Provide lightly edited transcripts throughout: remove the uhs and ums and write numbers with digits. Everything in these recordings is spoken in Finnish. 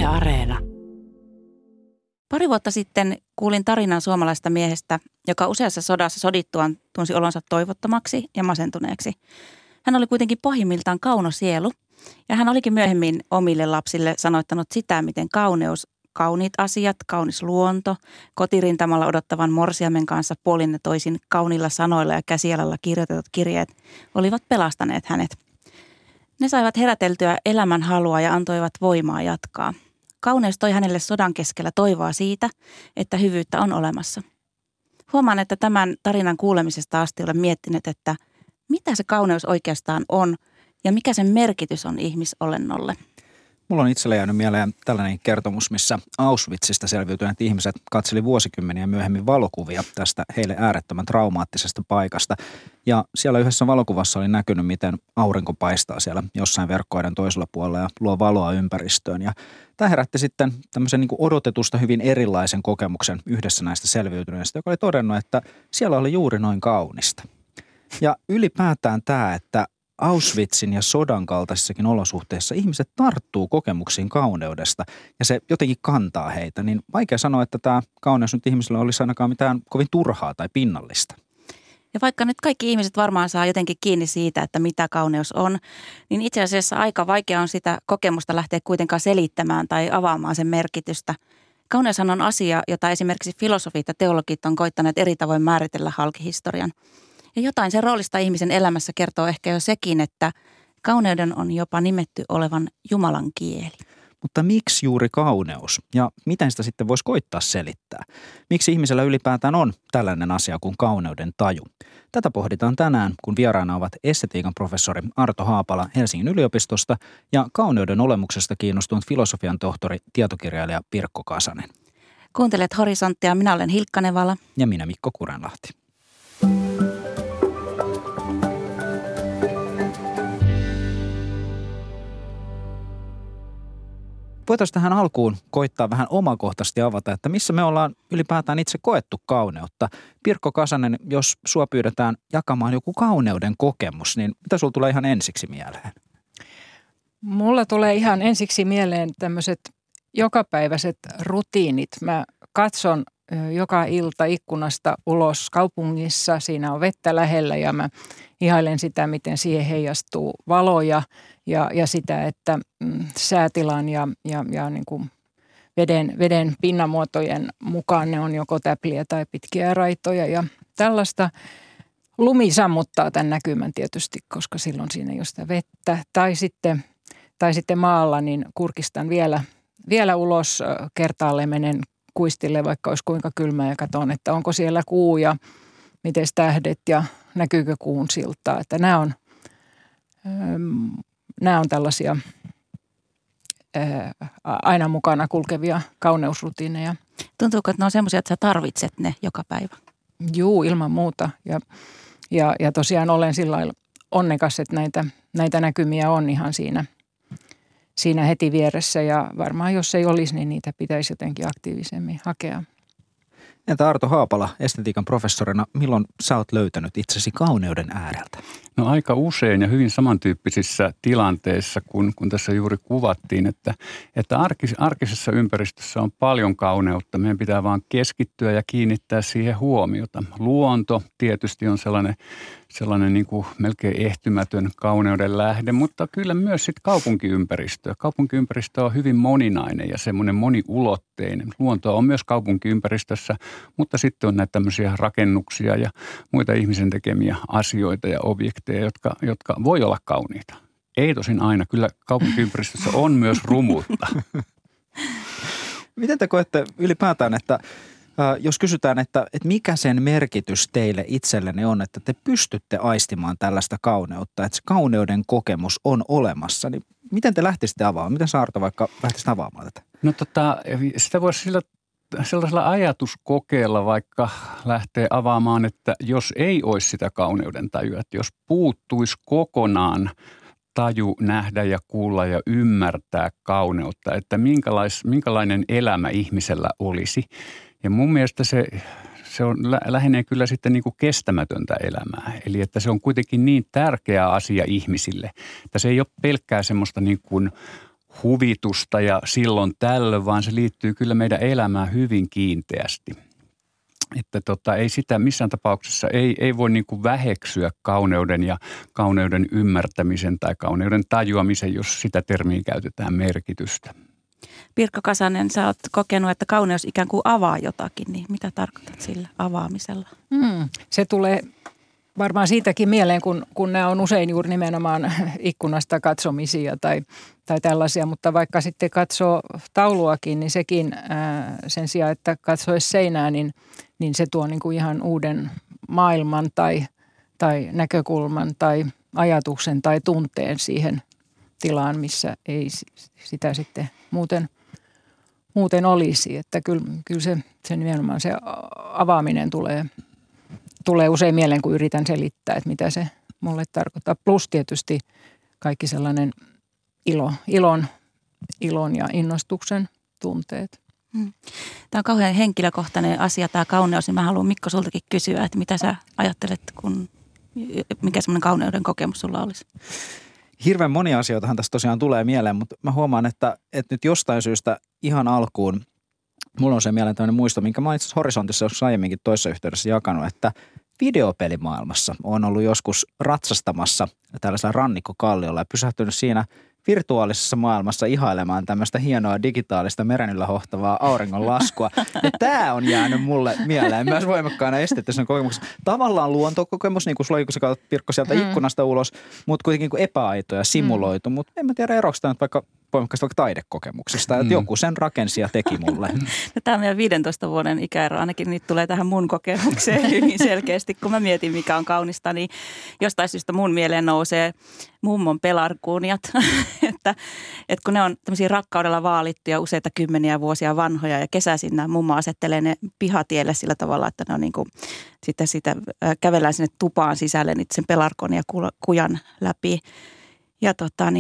Yle Areena. Pari vuotta sitten kuulin tarinan suomalaisesta miehestä, joka useassa sodassa sodittuaan tunsi olonsa toivottomaksi ja masentuneeksi. Hän oli kuitenkin pohjimmiltaan kauno sielu ja hän olikin myöhemmin omille lapsille sanoittanut sitä, miten kauneus, kauniit asiat, kaunis luonto, kotirintamalla odottavan morsiamen kanssa puolin ja toisin kauniilla sanoilla ja käsialalla kirjoitetut kirjeet olivat pelastaneet hänet. Ne saivat heräteltyä elämän halua ja antoivat voimaa jatkaa. Kauneus toi hänelle sodan keskellä toivoa siitä, että hyvyyttä on olemassa. Huomaan, että tämän tarinan kuulemisesta asti olen miettinyt, että mitä se kauneus oikeastaan on ja mikä sen merkitys on ihmisolennolle. Mulla on itsellä jäänyt mieleen tällainen kertomus, missä Auschwitzista selviytyneet ihmiset katseli vuosikymmeniä myöhemmin valokuvia tästä heille äärettömän traumaattisesta paikasta. Ja siellä yhdessä valokuvassa oli näkynyt, miten aurinko paistaa siellä jossain verkkoiden toisella puolella ja luo valoa ympäristöön. Ja tämä herätti sitten tämmöisen niin kuin odotetusta hyvin erilaisen kokemuksen yhdessä näistä selviytyneistä, joka oli todennut, että siellä oli juuri noin kaunista. Ja ylipäätään tämä, että Auschwitzin ja sodan kaltaisissakin olosuhteissa ihmiset tarttuu kokemuksiin kauneudesta ja se jotenkin kantaa heitä, niin vaikea sanoa, että tämä kauneus nyt ihmisillä olisi ainakaan mitään kovin turhaa tai pinnallista. Ja vaikka nyt kaikki ihmiset varmaan saa jotenkin kiinni siitä, että mitä kauneus on, niin itse asiassa aika vaikea on sitä kokemusta lähteä kuitenkaan selittämään tai avaamaan sen merkitystä. Kauneushan on asia, jota esimerkiksi filosofit ja teologit on koittaneet eri tavoin määritellä halki historian. Ja jotain sen roolista ihmisen elämässä kertoo ehkä jo sekin, että kauneuden on jopa nimetty olevan Jumalan kieli. Mutta miksi juuri kauneus? Ja miten sitä sitten voisi koittaa selittää? Miksi ihmisellä ylipäätään on tällainen asia kuin kauneuden taju? Tätä pohditaan tänään, kun vieraana ovat estetiikan professori Arto Haapala Helsingin yliopistosta ja kauneuden olemuksesta kiinnostunut filosofian tohtori, tietokirjailija Pirkko Kasanen. Kuuntelet Horisonttia, minä olen Hilkka Nevala. Ja minä Mikko Kurenlahti. Voitaisiin tähän alkuun koittaa vähän omakohtaisesti avata, että missä me ollaan ylipäätään itse koettu kauneutta. Pirkko Kasanen, jos sua pyydetään jakamaan joku kauneuden kokemus, niin mitä sulla tulee ihan ensiksi mieleen? Mulla tulee ihan ensiksi mieleen tämmöiset jokapäiväiset rutiinit. Mä katson joka ilta ikkunasta ulos kaupungissa, siinä on vettä lähellä ja mä ihailen sitä, miten siihen heijastuu valoja ja sitä, että säätilan ja niin kuin veden pinnamuotojen mukaan ne on joko täpliä tai pitkiä raitoja ja tällaista. Lumi sammuttaa tämän näkymän tietysti, koska silloin siinä ei ole sitä vettä tai sitten maalla, niin kurkistan vielä ulos kertaalleen menen kuistille, vaikka olisi kuinka kylmää ja katson, että onko siellä kuu ja miten tähdet ja näkyykö kuun siltaa. Että nämä on tällaisia aina mukana kulkevia kauneusrutiineja. Tuntuuko, että ne on semmoisia, että sä tarvitset ne joka päivä? Juu, ilman muuta. Ja tosiaan olen sillä lailla onnekas, että näitä näkymiä on ihan siinä heti vieressä ja varmaan jos ei olisi, niin niitä pitäisi jotenkin aktiivisemmin hakea. Entä Arto Haapala, estetiikan professorina, milloin sä oot löytänyt itsesi kauneuden ääreltä? No aika usein ja hyvin samantyyppisissä tilanteissa, kun tässä juuri kuvattiin, että arkisessa ympäristössä on paljon kauneutta. Meidän pitää vaan keskittyä ja kiinnittää siihen huomiota. Luonto tietysti on sellainen niin kuin melkein ehtymätön kauneuden lähde, mutta kyllä myös sitten kaupunkiympäristö. Kaupunkiympäristö on hyvin moninainen ja semmoinen moniulotteinen. Luontoa on myös kaupunkiympäristössä, mutta sitten on näitä tämmöisiä rakennuksia ja muita ihmisen tekemiä asioita ja objekteja, jotka voi olla kauniita. Ei tosin aina. Kyllä kaupunkiympäristössä on myös rumuutta. Miten te koette ylipäätään, että jos kysytään, että mikä sen merkitys teille itsellenne on, että te pystytte aistimaan tällaista kauneutta, että se kauneuden kokemus on olemassa, niin miten te lähtisitte avaamaan? Miten Saarto vaikka lähtisit avaamaan tätä? No sitä voisi sellaisella ajatuskokeella vaikka lähteä avaamaan, että jos ei olisi sitä kauneuden tajua, että jos puuttuisi kokonaan taju nähdä ja kuulla ja ymmärtää kauneutta, että minkälainen elämä ihmisellä olisi. Ja mun mielestä se on lähenee kyllä sitten niin kuin kestämätöntä elämää. Eli että se on kuitenkin niin tärkeä asia ihmisille, että se ei ole pelkkää semmoista niin kuin huvitusta ja silloin tällöin, vaan se liittyy kyllä meidän elämään hyvin kiinteästi. Että ei sitä missään tapauksessa, ei voi niin kuin väheksyä kauneuden ja kauneuden ymmärtämisen tai kauneuden tajuamisen, jos sitä termiä käytetään merkitystä. Pirkko Kasanen, sä oot kokenut, että kauneus ikään kuin avaa jotakin, niin mitä tarkoitat sillä avaamisella? Se tulee varmaan siitäkin mieleen, kun nämä on usein juuri nimenomaan ikkunasta katsomisia tai tällaisia, mutta vaikka sitten katsoo tauluakin, niin sekin sen sijaan, että katsoisi seinää, niin se tuo niin kuin ihan uuden maailman tai näkökulman tai ajatuksen tai tunteen siihen tilaan, missä ei sitä sitten muuten olisi. Että kyllä se nimenomaan se avaaminen tulee usein mieleen, kun yritän selittää, että mitä se mulle tarkoittaa. Plus tietysti kaikki sellainen ilon ja innostuksen tunteet. Tämä on kauhean henkilökohtainen asia, tämä kauneus, niin mä haluan Mikko sultakin kysyä, että mitä sä ajattelet, mikä semmoinen kauneuden kokemus sulla olisi? Hirveän monia asioitahan tässä tosiaan tulee mieleen, mutta mä huomaan, että nyt jostain syystä ihan alkuun mulla on se mieleen tämmöinen muisto, minkä mä olen itse asiassa Horisontissa joskus aiemminkin toisessa yhteydessä jakanut, että videopelimaailmassa on ollut joskus ratsastamassa tällaisella rannikkokalliolla ja pysähtynyt siinä virtuaalisessa maailmassa ihailemaan tämmöistä hienoa digitaalista meren yllä hohtavaa auringonlaskua. Ja tämä on jäänyt mulle mieleen myös voimakkaana esteettisenä kokemuksena. Tavallaan luontokokemus, niin kuin sulla kun sä katsot Pirkko sieltä ikkunasta ulos, mutta kuitenkin niin epäaito ja simuloitu. Mutta en mä tiedä eroksi tämä vaikka voimakkaasti vaikka taidekokemuksesta, että joku sen rakensi ja teki mulle. No, tämä on meidän 15 vuoden ikäero, ainakin nyt tulee tähän mun kokemukseen hyvin selkeästi. Kun mä mietin, mikä on kaunista, niin jostain syystä mun mieleen nousee mummon pelarkuuniat, että kun ne on tämmöisiä rakkaudella vaalittuja useita kymmeniä vuosia vanhoja ja kesäisin nämä mummo asettelee ne pihatielle sillä tavalla, että ne on niin kuin sitten sitä kävellään sinne tupaan sisälle niin sen pelarkon ja kujan läpi ja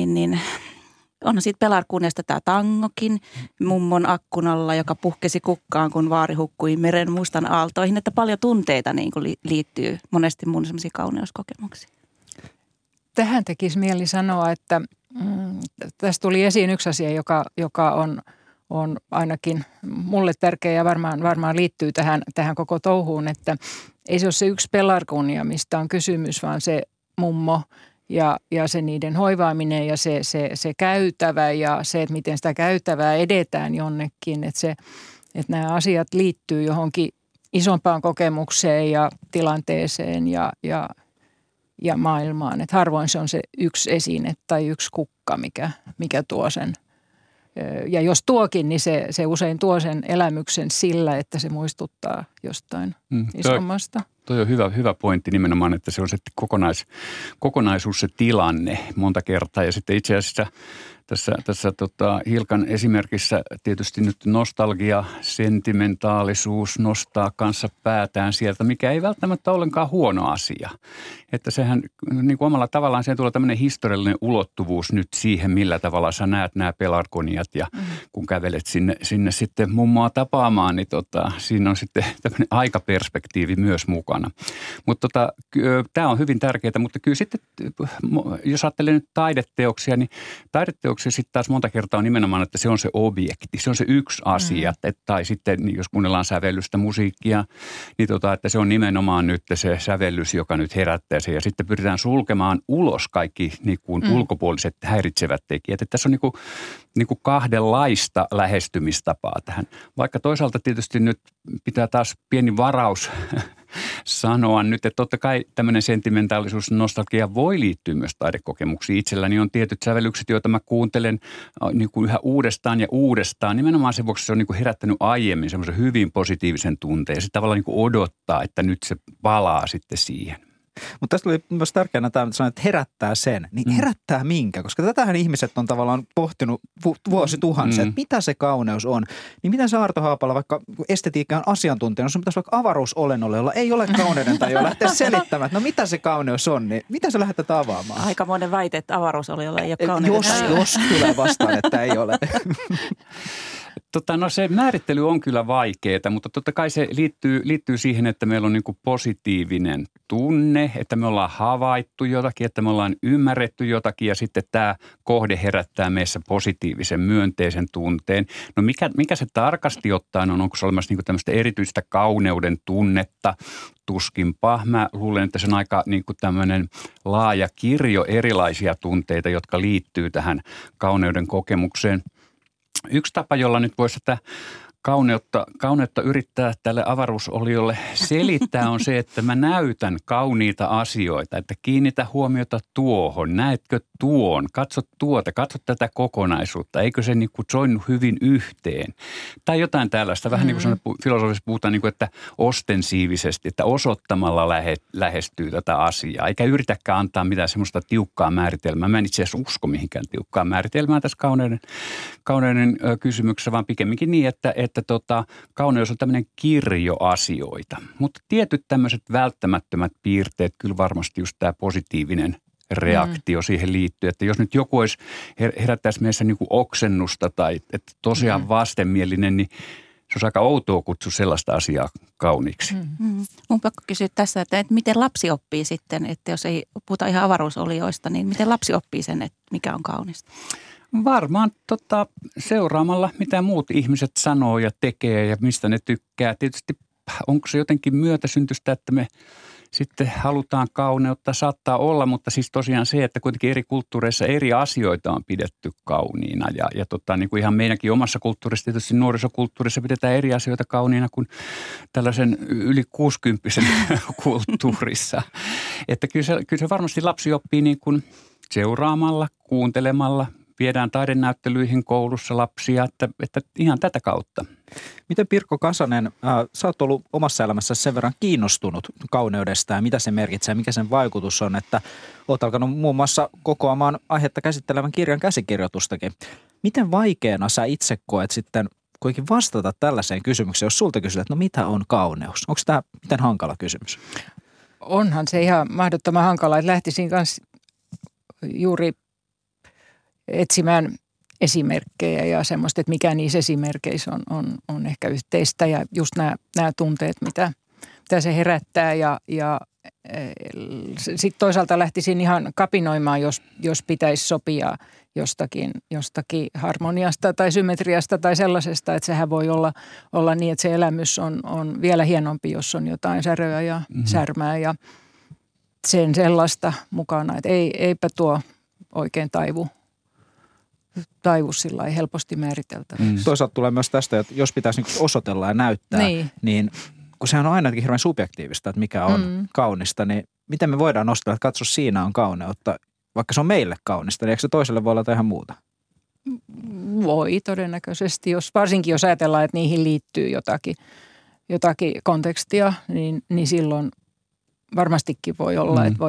onhan siitä pelarkuuniasta tämä tangokin mummon akkunalla, joka puhkesi kukkaan, kun vaari hukkui meren mustan aaltoihin, että paljon tunteita niin kuin liittyy monesti mun semmoisia kauneuskokemuksiin. Tähän tekisi mieli sanoa, että tässä tuli esiin yksi asia, joka on ainakin mulle tärkeä ja varmaan liittyy tähän koko touhuun, että ei se ole se yksi pelarkunia, mistä on kysymys, vaan se mummo ja se niiden hoivaaminen ja se käytävä ja se, että miten sitä käytävää edetään jonnekin, että nämä asiat liittyy johonkin isompaan kokemukseen ja tilanteeseen ja maailmaan. Että harvoin se on se yksi esine tai yksi kukka, mikä tuo sen. Ja jos tuokin, niin se usein tuo sen elämyksen sillä, että se muistuttaa jostain isommasta. Toi on hyvä pointti nimenomaan, että se on se kokonaisuus, se tilanne monta kertaa. Ja sitten itse asiassa tässä Hilkan esimerkissä tietysti nyt nostalgia, sentimentaalisuus nostaa kanssa päätään sieltä, mikä ei välttämättä ollenkaan huono asia. Että sehän niin kuin omalla tavallaan siihen tulee tämmöinen historiallinen ulottuvuus nyt siihen, millä tavalla sä näet nämä pelarkoniat ja kun kävelet sinne sitten mummoa tapaamaan, niin siinä on sitten tämmöinen aikaperspektiivi myös mukana. Mutta tämä on hyvin tärkeää, mutta kyllä sitten, jos ajattelee nyt taideteoksia, niin taideteoksia sitten taas monta kertaa on nimenomaan, että se on se objekti, se on se yksi asia. Tai sitten, jos kuunnellaan sävellystä musiikkia, niin että se on nimenomaan nyt se sävellys, joka nyt herättää se. Ja sitten pyritään sulkemaan ulos kaikki niin kuin ulkopuoliset häiritsevät tekijät. Että tässä on niin kuin kahdenlaista lähestymistapaa tähän. Vaikka toisaalta tietysti nyt pitää taas pieni varaus sanoa nyt, että totta kai tämmöinen sentimentaalisuus, nostalgia voi liittyä myös taidekokemuksiin. Itselläni on tietyt sävellykset, joita mä kuuntelen niin kuin yhä uudestaan ja uudestaan. Nimenomaan sen vuoksi se on niin kuin herättänyt aiemmin semmoisen hyvin positiivisen tunteen. Ja se tavallaan niin kuin odottaa, että nyt se palaa sitten siihen. Mutta tästä oli myös tärkeänä tämä, että herättää sen. Niin herättää minkä? Koska tätähän ihmiset on tavallaan pohtinut vuosituhansia, että mitä se kauneus on. Niin miten se Arto Haapala, vaikka estetiikan asiantuntijana, sun pitäisi vaikka avaruusolennolle, jolla ei ole kauneuden tai jo lähteä selittämään, että no mitä se kauneus on, niin mitä sä lähdet avaamaan? Aika monen väite, että avaruusolennolla ei ole kauneuden. Jos tulee vastaan, että ei ole. No se määrittely on kyllä vaikeaa, mutta totta kai se liittyy siihen, että meillä on niin kuin positiivinen tunne, että me ollaan havaittu jotakin, että me ollaan ymmärretty jotakin ja sitten tämä kohde herättää meissä positiivisen, myönteisen tunteen. No mikä se tarkasti ottaen on? Onko se olemassa niin kuin tämmöistä erityistä kauneuden tunnetta? Tuskinpa. Mä luulen, että se on aika niin kuin tämmöinen laaja kirjo erilaisia tunteita, jotka liittyy tähän kauneuden kokemukseen. Yksi tapa, jolla nyt voisi tätä kauneutta yrittää tälle avaruusoliolle selittää on se, että mä näytän kauniita asioita, että kiinnitä huomiota tuohon, näetkö tuon, katso tätä kokonaisuutta, eikö se niin kuin soinnu hyvin yhteen. Tai jotain tällaista, vähän niin kuin filosofisesti puhutaan, niin kuin, että ostensiivisesti, että osoittamalla lähestyy tätä asiaa, eikä yritäkään antaa mitään semmoista tiukkaa määritelmää. Mä en itse asiassa usko mihinkään tiukkaa määritelmää tässä kauneuden kysymyksessä, vaan pikemminkin niin, että kauneus on tämmöinen kirjo asioita. Mutta tietyt tämmöiset välttämättömät piirteet, kyllä varmasti just tämä positiivinen reaktio siihen liittyy. Että jos nyt joku olisi herättäisi meissä niin kuin oksennusta tai että tosiaan vastenmielinen, niin se olisi aika outoa kutsua sellaista asiaa kauniiksi. Mun pakko kysyä tässä, että miten lapsi oppii sitten, että jos ei puhuta ihan avaruusolioista, niin miten lapsi oppii sen, että mikä on kaunista? Varmaan seuraamalla, mitä muut ihmiset sanoo ja tekee ja mistä ne tykkää. Tietysti onko se jotenkin myötäsyntystä, että me sitten halutaan kauneutta, saattaa olla, mutta siis tosiaan se, että kuitenkin eri kulttuureissa eri asioita on pidetty kauniina. Ja niin kuin ihan meidänkin omassa kulttuurissa, tietysti nuorisokulttuurissa pidetään eri asioita kauniina kuin tällaisen yli 60-vuotiaan kulttuurissa. Että kyllä se varmasti lapsi oppii niin kuin seuraamalla, kuuntelemalla. Viedään taidenäyttelyihin koulussa lapsia, että ihan tätä kautta. Miten Pirkko Kasanen, sä oot ollut omassa elämässä sen verran kiinnostunut kauneudesta ja mitä se merkitsee, mikä sen vaikutus on, että oot alkanut muun muassa kokoamaan aihetta käsittelevän kirjan käsikirjoitustakin. Miten vaikeana sä itse koet sitten kuitenkin vastata tällaiseen kysymykseen, jos sulta kysytään, että no mitä on kauneus? Onko tämä miten hankala kysymys? Onhan se ihan mahdottoman hankala, että lähtisin kanssa juuri etsimään esimerkkejä ja semmoista, että mikä niissä esimerkkeissä on ehkä yhteistä ja just nämä tunteet, mitä se herättää ja sitten toisaalta lähtisin ihan kapinoimaan, jos pitäisi sopia jostakin harmoniasta tai symmetriasta tai sellaisesta, että sehän voi olla niin, että se elämys on vielä hienompi, jos on jotain säröä ja särmää ja sen sellaista mukana, että eipä tuo oikein taivu sillä lailla helposti määriteltäväksi. Toisaalta tulee myös tästä, että jos pitäisi osoitella ja näyttää, niin kun sehän on ainakin hirveän subjektiivista, että mikä on kaunista, niin miten me voidaan nostaa, että katso siinä on kauneutta, vaikka se on meille kaunista, niin eikö se toiselle voi olla ihan muuta? Voi todennäköisesti, varsinkin jos ajatellaan, että niihin liittyy jotakin kontekstia, niin silloin varmastikin voi olla, että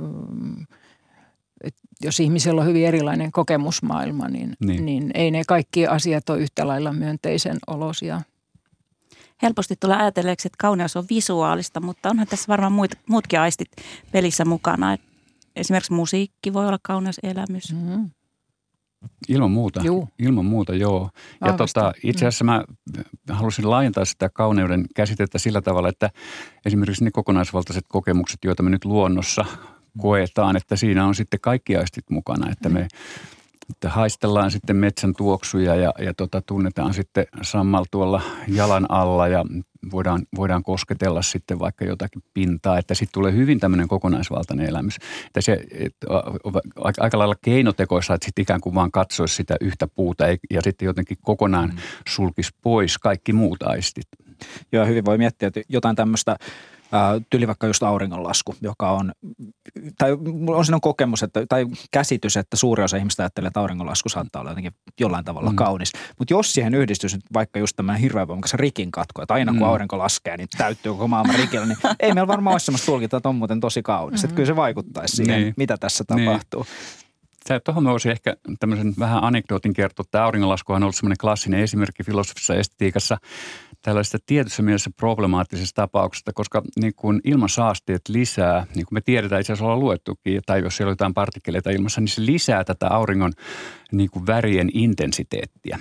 jos ihmisellä on hyvin erilainen kokemusmaailma, niin ei ne kaikki asiat ole yhtä lailla myönteisen olosia. Helposti tulee ajatelleeksi, että kauneus on visuaalista, mutta onhan tässä varmaan muutkin aistit pelissä mukana. Esimerkiksi musiikki voi olla kauneus elämys. Ilman muuta, joo. Ja itse asiassa mä halusin laajentaa sitä kauneuden käsitettä sillä tavalla, että esimerkiksi ne kokonaisvaltaiset kokemukset, joita me nyt luonnossa koetaan, että siinä on sitten kaikki aistit mukana, että me haistellaan sitten metsän tuoksuja ja tunnetaan sitten sammal tuolla jalan alla ja voidaan kosketella sitten vaikka jotakin pintaa, että sitten tulee hyvin tämmöinen kokonaisvaltainen elämys. Että se aika lailla keinotekoissa, että sitten ikään kuin vaan katsoisi sitä yhtä puuta ja sitten jotenkin kokonaan sulkisi pois kaikki muut aistit. Joo, hyvin voi miettiä, että jotain tämmöistä tyyli vaikka just auringonlasku, joka on, tai on siinä kokemus, tai käsitys, että suuri osa ihmistä ajattelee, että auringonlasku saattaa olla jotenkin jollain tavalla kaunis. Mutta jos siihen yhdistyisi vaikka just tämmöinen hirveän voimakas rikin katko, että aina kun aurinko laskee, niin täyttyy koko maailman rikillä, niin ei meillä varmaan ole semmoista tulkintaa, että on muuten tosi kaunis. Että kyllä se vaikuttaisi siihen, mitä tässä tapahtuu. Tuohon mä voisin ehkä tämmöisen vähän anekdootin kertoa. Tämä auringonlaskuhan on ollut semmoinen klassinen esimerkki filosofisessa estetiikassa tällaisesta tietyssä mielessä problemaattisesta tapauksesta, koska niin kuin ilmansaasteet lisää, niin kuin me tiedetään, itse asiassa ollaan luettukin, tai jos siellä on jotain partikkeleita ilmassa, niin se lisää tätä auringon niin kuin värien intensiteettiä.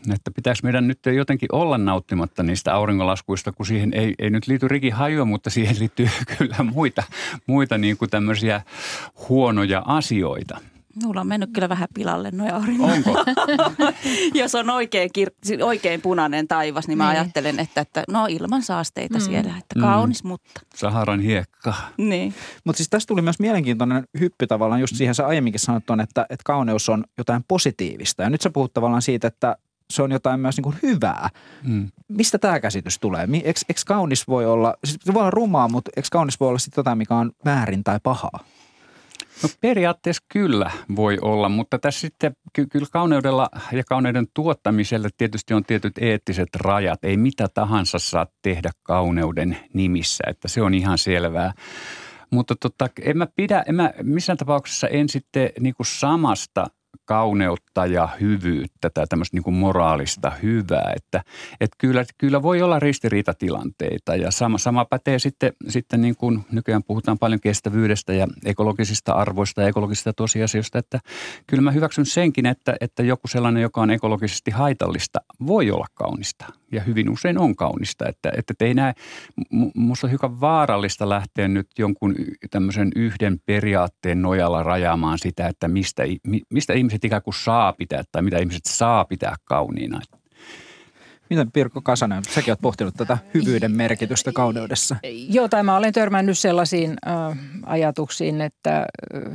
Että pitäisi meidän nyt jotenkin olla nauttimatta niistä auringonlaskuista, kun siihen ei nyt liity rikihajua, mutta siihen liittyy kyllä muita niin kuin tämmöisiä huonoja asioita. Mulla on mennyt kyllä vähän pilalle nuo auringon. Onko? Jos on oikein punainen taivas, niin mä ajattelen, että no ilman saasteita siellä, että kaunis, mutta. Saharan hiekka. Niin. Mutta siis tästä tuli myös mielenkiintoinen hyppy tavallaan just siihen, sä aiemminkin sanot on, että kauneus on jotain positiivista. Ja nyt sä puhut tavallaan siitä, että se on jotain myös niin kuin hyvää. Mistä tämä käsitys tulee? Eikö kaunis voi olla, siis se voi olla rumaa, mutta eikö kaunis voi olla sitten jotain, mikä on väärin tai pahaa? No periaatteessa kyllä voi olla, mutta tässä sitten kyllä kauneudella ja kauneuden tuottamisella tietysti on tietyt eettiset rajat. Ei mitä tahansa saa tehdä kauneuden nimissä, että se on ihan selvää. Mutta missään tapauksessa en sitten niin kuin samasta kauneutta ja hyvyyttä tai tämmöistä niin kuin moraalista hyvää, että kyllä voi olla ristiriitatilanteita ja sama pätee sitten niin kuin nykyään puhutaan paljon kestävyydestä ja ekologisista arvoista ja ekologisista tosiasioista, että kyllä mä hyväksyn senkin, että joku sellainen, joka on ekologisesti haitallista, voi olla kaunista ja hyvin usein on kaunista, että ei näe, musta on hiukan vaarallista lähteä nyt jonkun tämmöisen yhden periaatteen nojalla rajaamaan sitä, että mistä ihmiset ikään kuin saa pitää tai mitä ihmiset saa pitää kauniina. Miten Pirkko Kasanen, säkin olet pohtinut tätä hyvyyden merkitystä kauneudessa? Joo, tai mä olen törmännyt sellaisiin ajatuksiin, että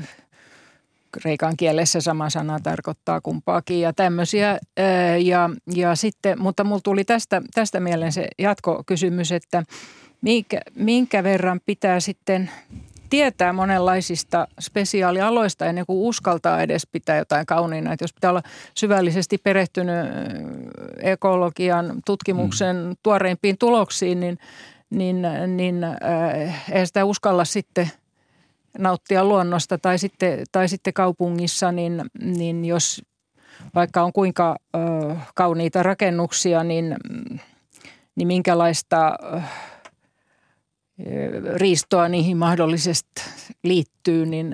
kreikan kielessä sama sana tarkoittaa kumpaakin ja tämmöisiä. Ja sitten, mutta mulla tuli tästä mieleen se jatkokysymys, että minkä verran pitää sitten tietää monenlaisista spesiaalialoista ennen kuin uskaltaa edes pitää jotain kauniina. Että jos pitää olla syvällisesti perehtynyt ekologian tutkimuksen tuoreimpiin tuloksiin, niin ei sitä uskalla sitten nauttia luonnosta tai sitten kaupungissa, niin jos vaikka on kuinka kauniita rakennuksia, niin minkälaista riistoa niihin mahdollisesti liittyy, niin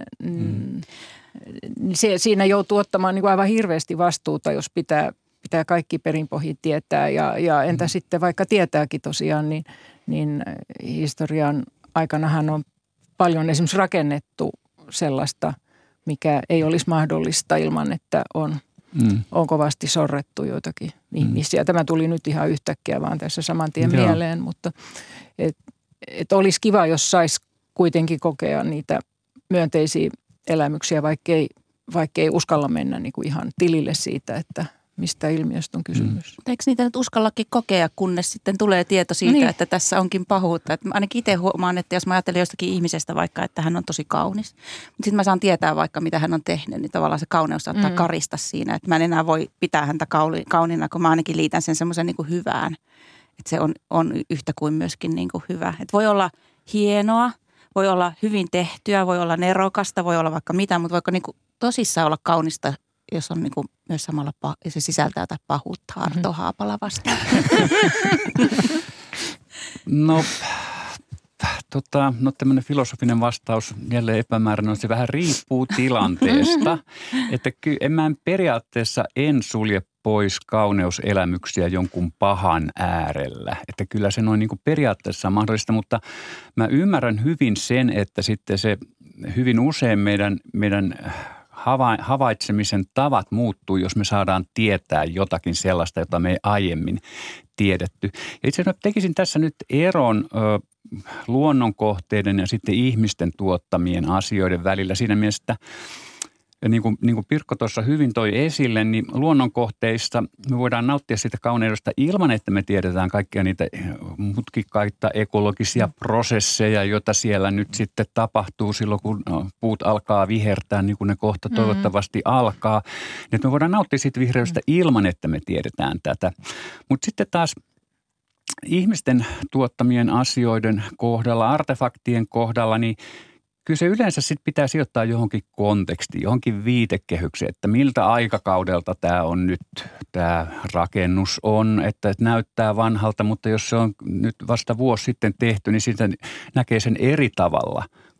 siinä joutuu ottamaan niin kuin aivan hirveästi vastuuta, jos pitää kaikki perinpohjin tietää. Ja entä sitten vaikka tietääkin tosiaan, niin historian aikanahan on paljon esimerkiksi rakennettu sellaista, mikä ei olisi mahdollista ilman, että on kovasti sorrettu joitakin ihmisiä. Tämä tuli nyt ihan yhtäkkiä vaan tässä saman tien mieleen, mutta että olisi kiva, jos saisi kuitenkin kokea niitä myönteisiä elämyksiä, vaikka ei uskalla mennä niin kuin ihan tilille siitä, että mistä ilmiöstä on kysymys. Eikö niitä nyt uskallakin kokea, kunnes sitten tulee tieto siitä, että tässä onkin pahuutta. Että ainakin itse huomaan, että jos mä ajattelen jostakin ihmisestä vaikka, että hän on tosi kaunis, mutta sitten mä saan tietää vaikka, mitä hän on tehnyt, niin tavallaan se kauneus saattaa karista siinä. Että mä en enää voi pitää häntä kauniina, kun mä ainakin liitän sen semmoisen niin kuin hyvään. Että se on yhtä kuin myöskin niin kuin hyvä. Että voi olla hienoa, voi olla hyvin tehtyä, voi olla nerokasta, voi olla vaikka mitä, mutta voiko niin kuin tosissaan olla kaunista, jos on niin kuin myös samalla, se sisältää jotain pahuutta. Arto Haapala vastaan. No tämmöinen filosofinen vastaus jälleen epämääräinen on, se vähän riippuu tilanteesta. Että mä periaatteessa en sulje pois kauneuselämyksiä jonkun pahan äärellä. Että kyllä se noin niin kuin periaatteessa on mahdollista, mutta mä ymmärrän hyvin sen, että sitten se hyvin usein meidän havaitsemisen tavat muuttuu, jos me saadaan tietää jotakin sellaista, jota me ei aiemmin tiedetty. Ja itse asiassa tekisin tässä nyt eron luonnonkohteiden ja sitten ihmisten tuottamien asioiden välillä siinä mielessä, että niin kuin Pirkko tuossa hyvin toi esille, niin luonnonkohteista me voidaan nauttia siitä kauneudesta ilman, että me tiedetään kaikkia niitä mutkikkaita ekologisia prosesseja, joita siellä nyt sitten tapahtuu silloin, kun puut alkaa vihertää, niin kuin ne kohta toivottavasti alkaa. Niin me voidaan nauttia siitä vihreydestä ilman, että me tiedetään tätä. Mutta sitten taas ihmisten tuottamien asioiden kohdalla, artefaktien kohdalla, niin kyllä se yleensä sitten pitää sijoittaa johonkin kontekstiin, johonkin viitekehykseen, että miltä aikakaudelta tämä rakennus on, että näyttää vanhalta, mutta jos se on nyt vasta vuosi sitten tehty, niin siitä näkee sen eri tavalla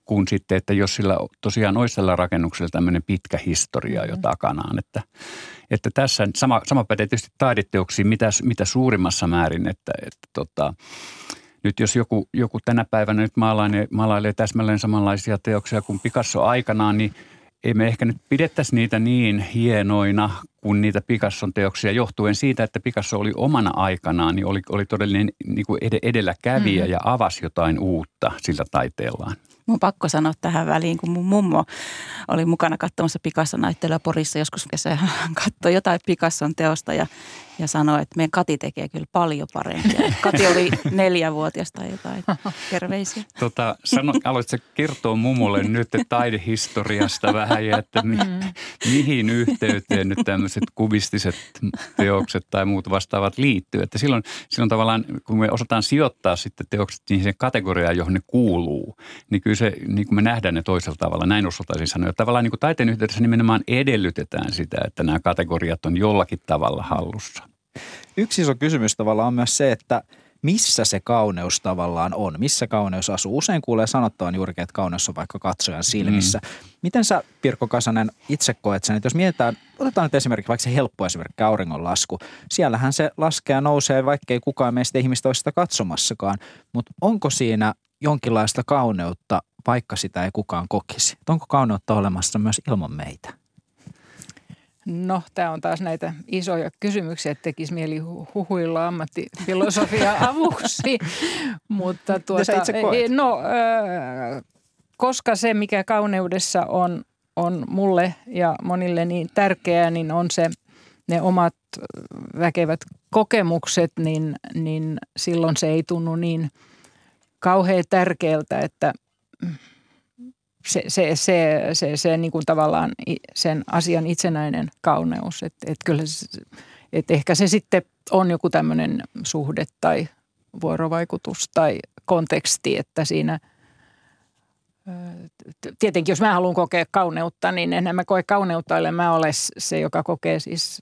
kuin sitten, että jos sillä tosiaan olisi tällä rakennuksella tämmöinen pitkä historia jo takanaan. Että tässä sama pätee tietysti taideteoksiin mitä suurimmassa määrin, että nyt jos joku tänä päivänä nyt maalailee täsmälleen samanlaisia teoksia kuin Picasso aikanaan, niin ei me ehkä nyt pidettäisi niitä niin hienoina kuin niitä Picasson teoksia, johtuen siitä, että Picasso oli omana aikanaan, niin oli todellinen niin kuin edelläkävijä ja avasi jotain uutta sillä taiteellaan. Mun on pakko sanoa tähän väliin, kun mun mummo oli mukana katsomassa Picasso-näyttelyä Porissa joskus kesällä. Hän katsoi jotain Picasson teosta ja sanoi, että meidän Kati tekee kyllä paljon parempia. Kati oli 4-vuotias tai jotain. Terveisiä. Aloitko kertoa mummolle nyt taidehistoriasta vähän ja että mihin yhteyteen nyt tämmöiset kubistiset teokset tai muut vastaavat liittyy. Että silloin tavallaan, kun me osataan sijoittaa sitten teokset siihen kategoriaan, johon ne kuuluu, niin kyllä se, niin kuin me nähdään ne toisella tavalla, näin osaltaisin sanoa. Tavallaan niin kuin taiteen yhteydessä nimenomaan edellytetään sitä, että nämä kategoriat on jollakin tavalla hallussa. Yksi iso kysymys tavallaan on myös se, että missä se kauneus tavallaan on, missä kauneus asuu. Usein kuulee sanottavan juurikin, että kauneus on vaikka katsojan silmissä. Miten sä, Pirkko Kasanen, itse koet sen, että jos mietitään, otetaan nyt esimerkiksi vaikka se helppo esimerkki auringonlasku. Siellähän se laskee ja nousee, vaikkei kukaan meistä ihmistä ole sitä katsomassakaan, mutta onko siinä jonkinlaista kauneutta, vaikka sitä ei kukaan kokisi? Onko kauneutta olemassa myös ilman meitä? No, tämä on taas näitä isoja kysymyksiä, että tekisi mieli huhuilla ammattifilosofia avuksi, mutta koska se, mikä kauneudessa on mulle ja monille niin tärkeää, niin on se ne omat väkevät kokemukset, niin silloin se ei tunnu niin kauhean tärkeältä, että se niin kuin tavallaan sen asian itsenäinen kauneus, että kyllä että ehkä se sitten on joku tämmöinen suhde tai vuorovaikutus tai konteksti, että siinä tietenkin jos mä haluan kokea kauneutta, niin enhän mä koe kauneutta, ellei mä ole se, joka kokee siis,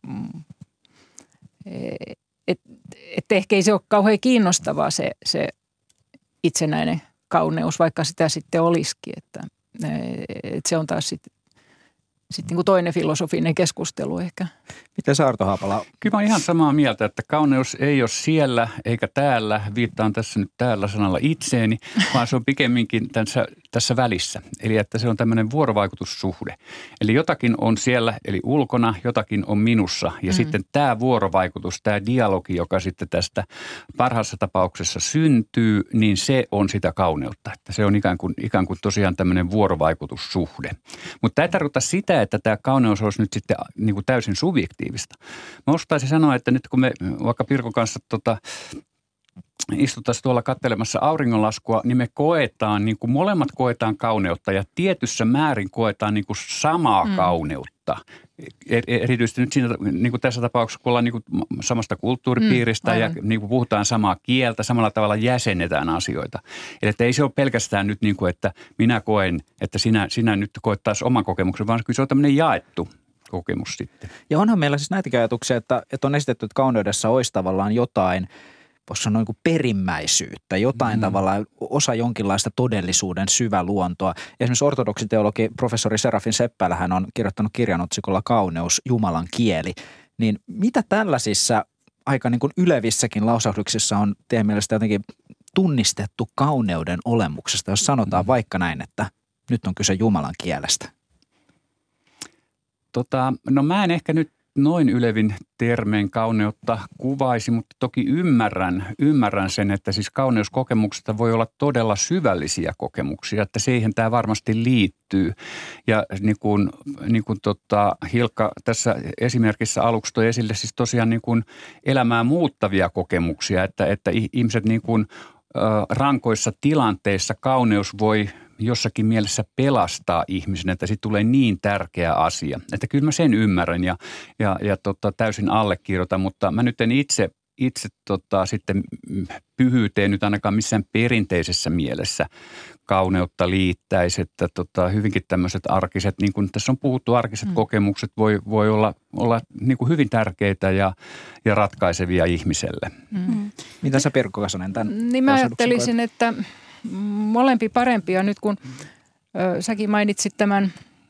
että ehkä ei se ole kauhean kiinnostavaa se itsenäinen kauneus, vaikka sitä sitten olisikin, että se on taas sitten niin kuin toinen filosofinen keskustelu ehkä. Miten sä, Arto Haapala? Kyllä mä oon ihan samaa mieltä, että kauneus ei ole siellä eikä täällä, viittaan tässä nyt täällä sanalla itseeni, vaan se on pikemminkin tässä välissä. Eli että se on tämmöinen vuorovaikutussuhde. Eli jotakin on siellä, eli ulkona, jotakin on minussa. Ja sitten tämä vuorovaikutus, tämä dialogi, joka sitten tästä parhaassa tapauksessa syntyy, niin se on sitä kauneutta. Että se on ikään kuin tosiaan tämmöinen vuorovaikutussuhde. Mutta tämä tarkoittaa sitä, että tämä kauneus olisi nyt sitten niin kuin täysin subjektiivista. Mä uskaltaisin sanoa, että nyt kun me vaikka Pirkon kanssa istuttaisiin tuolla katselemassa auringonlaskua, niin me koetaan, niin kuin molemmat koetaan kauneutta ja tietyssä määrin koetaan niin kuin samaa kauneutta. Erityisesti nyt siinä, niin kuin tässä tapauksessa, kun ollaan niin kuin samasta kulttuuripiiristä ja niin kuin puhutaan samaa kieltä, samalla tavalla jäsennetään asioita. Eli että ei se ole pelkästään nyt niin kuin, että minä koen, että sinä nyt koet taas oman kokemuksen, vaan kyllä se on tämmöinen jaettu kokemus sitten. Ja onhan meillä siis näitäkin ajatuksia, että on esitetty, että kauneudessa olisi tavallaan jotain, voisi sanoa niin kuin perimmäisyyttä, jotain tavallaan osa jonkinlaista todellisuuden syväluontoa. Esimerkiksi ortodoksiteologi professori Serafin Seppälä, hän on kirjoittanut kirjan otsikolla Kauneus, Jumalan kieli. Niin mitä tällaisissa aika niin kuin ylevissäkin lausahduksissa on teidän mielestä jotenkin tunnistettu kauneuden olemuksesta, jos sanotaan vaikka näin, että nyt on kyse Jumalan kielestä? No mä en ehkä nyt noin ylevin termein kauneutta kuvaisi, mutta toki ymmärrän sen, että siis kauneuskokemuksesta voi olla todella syvällisiä kokemuksia, että siihen tämä varmasti liittyy. Ja niin kuin Hilkka tässä esimerkissä aluksi toi esille siis tosiaan niin kuin elämää muuttavia kokemuksia, että ihmiset niin kuin rankoissa tilanteissa kauneus voi jossakin mielessä pelastaa ihmisen, että siitä tulee niin tärkeä asia. Että kyllä mä sen ymmärrän ja täysin allekirjoitan, mutta mä nyt en itse sitten pyhyyteen nyt ainakaan missään perinteisessä mielessä kauneutta liittäisi, että hyvinkin tämmöiset arkiset, niin kuin tässä on puhuttu, arkiset kokemukset voi olla niin kuin hyvin tärkeitä ja ratkaisevia ihmiselle. Mitä sä, Pirkko Kasanen, tämän niin mä ajattelisin, että molempi parempia. Nyt kun säkin mainitsit tämän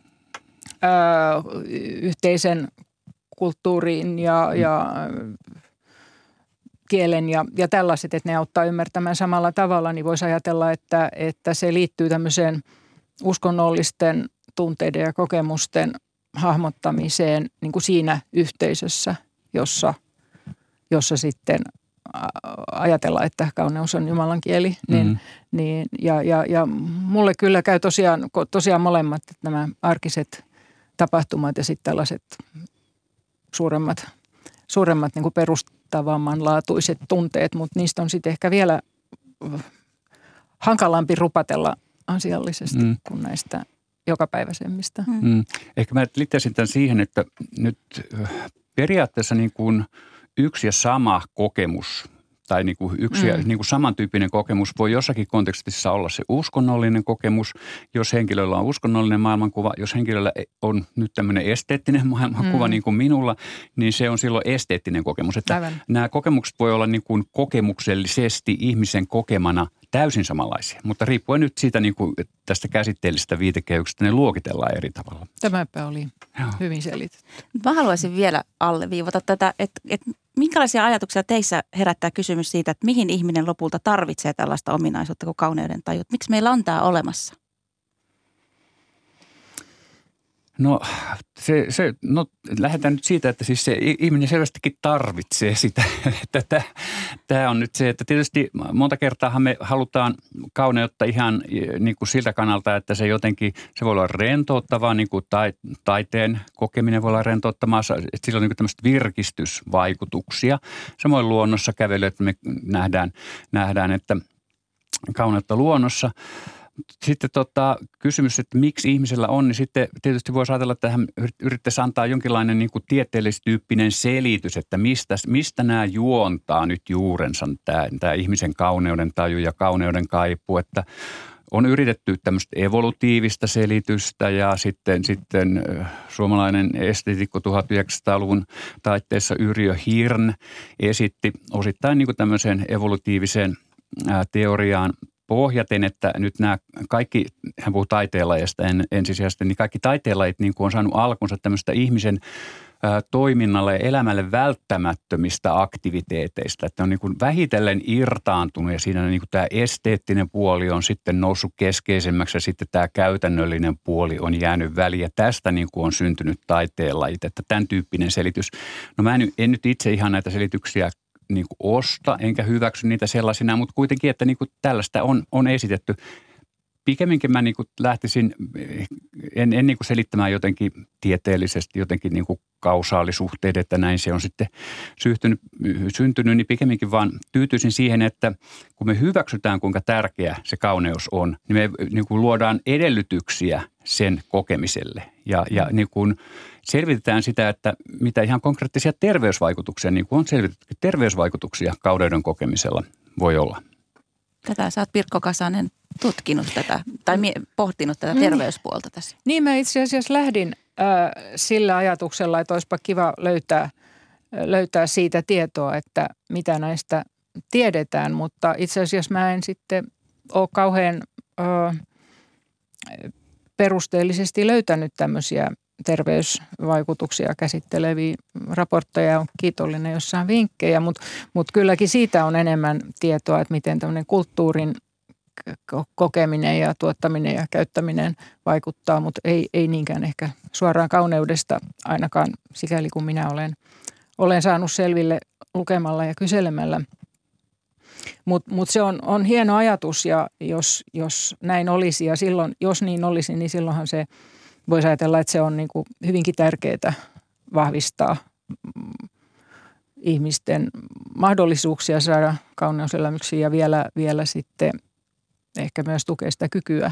yhteisen kulttuuriin ja kielen ja tällaiset, että ne auttaa ymmärtämään samalla tavalla, niin voisi ajatella, että se liittyy tämmöiseen uskonnollisten tunteiden ja kokemusten hahmottamiseen niin kuin siinä yhteisössä, jossa sitten ajatellaan, että kauneus on Jumalan kieli. Ja mulle kyllä käy tosiaan molemmat, että nämä arkiset tapahtumat ja sitten tällaiset suuremmat niin kuin perustavammanlaatuiset tunteet, mutta niistä on sitten ehkä vielä hankalampi rupatella asiallisesti kuin näistä jokapäiväisemmistä. Ehkä mä liittäisin tämän siihen, että nyt periaatteessa niin kuin yksi ja sama kokemus tai niin kuin yksi ja niin kuin samantyyppinen kokemus voi jossakin kontekstissa olla se uskonnollinen kokemus, jos henkilöllä on uskonnollinen maailmankuva, jos henkilöllä on nyt tämmöinen esteettinen maailmankuva niin kuin minulla, niin se on silloin esteettinen kokemus. Että nämä kokemukset voi olla niin kuin kokemuksellisesti ihmisen kokemana täysin samanlaisia, mutta riippuen nyt siitä niin kuin tästä käsitteellisestä viitekehyksestä ne luokitellaan eri tavalla. Tämäpä oli hyvin selitetty. Mä haluaisin vielä alleviivata tätä, että minkälaisia ajatuksia teissä herättää kysymys siitä, että mihin ihminen lopulta tarvitsee tällaista ominaisuutta kuin kauneuden taju? Miksi meillä on tämä olemassa? No lähdetään nyt siitä, että siis se ihminen selvästikin tarvitsee sitä. Että tämä on nyt se, että tietysti monta kertaa me halutaan kauneutta ihan niin kuin siltä kannalta, että se jotenkin, se voi olla rentouttavaa, niin kuin taiteen kokeminen voi olla rentouttamaa, että sillä on niin kuin tämmöistä virkistysvaikutuksia. Samoin luonnossa kävely, että me nähdään että kauneutta luonnossa. Sitten kysymys, että miksi ihmisellä on, niin sitten tietysti voisi ajatella, että hän yrittäisi antaa jonkinlainen niin kuin tieteellistyyppinen selitys, että mistä nämä juontaa nyt juurensa, tämä ihmisen kauneuden taju ja kauneuden kaipu, että on yritetty tämmöistä evolutiivista selitystä ja sitten suomalainen esteetikko 1900-luvun taitteessa Yrjö Hirn esitti osittain niin kuin tämmöiseen evolutiiviseen teoriaan pohjaten, että nyt nämä kaikki, hän puhuu taiteenlajeista ensisijaisesti, niin kaikki taiteenlajit niin kuin on saanut alkunsa tämmöistä ihmisen toiminnalle ja elämälle välttämättömistä aktiviteeteista. Että on niin kuin vähitellen irtaantunut ja siinä niin kuin tämä esteettinen puoli on sitten noussut keskeisemmäksi ja sitten tämä käytännöllinen puoli on jäänyt väliin. Ja tästä niin kuin on syntynyt taiteenlajit, että tämän tyyppinen selitys. No mä en nyt itse ihan näitä selityksiä niin kuin osta, enkä hyväksy niitä sellaisina, mutta kuitenkin, että niin kuin tällaista on esitetty. Pikemminkin mä niin kuin lähtisin, en niin kuin selittämään jotenkin tieteellisesti, jotenkin niin kuin kausaalisuhteet, että näin se on sitten syntynyt, niin pikemminkin vaan tyytyisin siihen, että kun me hyväksytään, kuinka tärkeä se kauneus on, niin me niin kuin luodaan edellytyksiä sen kokemiselle ja niin kuin selvitetään sitä, että mitä ihan konkreettisia terveysvaikutuksia, niin kuin on selvitetty, terveysvaikutuksia kauneuden kokemisella voi olla. Tätä sä oot, Pirkko Kasanen, tutkinut tätä tai pohtinut tätä terveyspuolta tässä. Niin mä itse asiassa lähdin sillä ajatuksella, että olisipa kiva löytää siitä tietoa, että mitä näistä tiedetään, mutta itse asiassa mä en sitten ole kauhean perusteellisesti löytänyt tämmöisiä terveysvaikutuksia käsitteleviä raportteja. On kiitollinen, jos saan vinkkejä, mutta kylläkin siitä on enemmän tietoa, että miten tämmöinen kulttuurin kokeminen ja tuottaminen ja käyttäminen vaikuttaa, mutta ei niinkään ehkä suoraan kauneudesta ainakaan sikäli kun minä olen saanut selville lukemalla ja kyselemällä. Mutta se on hieno ajatus ja jos näin olisi ja silloin, jos niin olisi, niin silloinhan se voisi ajatella, että se on niin kuin hyvinkin tärkeää vahvistaa ihmisten mahdollisuuksia saada kauneuselämyksiä ja vielä sitten ehkä myös tukea sitä kykyä,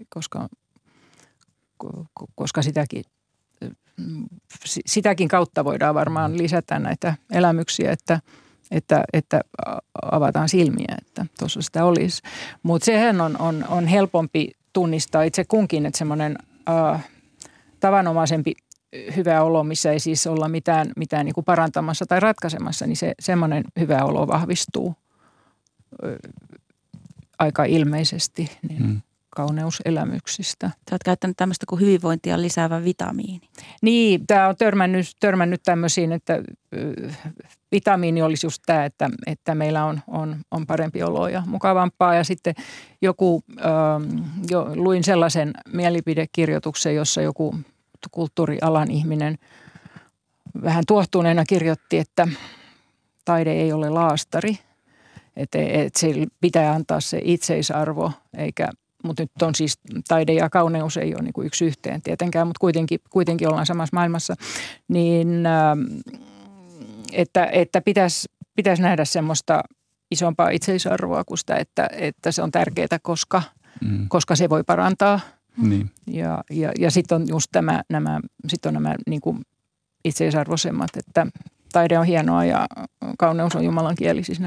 koska sitäkin kautta voidaan varmaan lisätä näitä elämyksiä, että avataan silmiä, että tuossa sitä olisi. Mutta sehän on helpompi tunnistaa itse kunkin, että semmoinen tavanomaisempi hyvä olo, missä ei siis olla mitään niin kuin parantamassa tai ratkaisemassa, niin se semmoinen hyvä olo vahvistuu aika ilmeisesti niin kauneuselämyksistä. Sä oot käyttänyt tämmöistä kuin hyvinvointia lisäävä vitamiini. Niin, tämä on törmännyt tämmöisiin, että vitamiini olisi just tämä, että meillä on parempi olo ja mukavampaa. Ja sitten luin sellaisen mielipidekirjoituksen, jossa joku kulttuurialan ihminen vähän tuohtuneena kirjoitti, että taide ei ole laastari. Että se pitää antaa se itseisarvo, mutta nyt on siis taide ja kauneus ei ole niin kuin yksi yhteen tietenkään, mutta kuitenkin ollaan samassa maailmassa. Niin, että pitäisi nähdä semmoista isompaa itseisarvoa kuin sitä, että se on tärkeää, koska se voi parantaa. Niin. Ja sitten on just nämä niin kuin itseisarvoisemmat, että taide on hienoa ja kauneus on Jumalan kieli, siis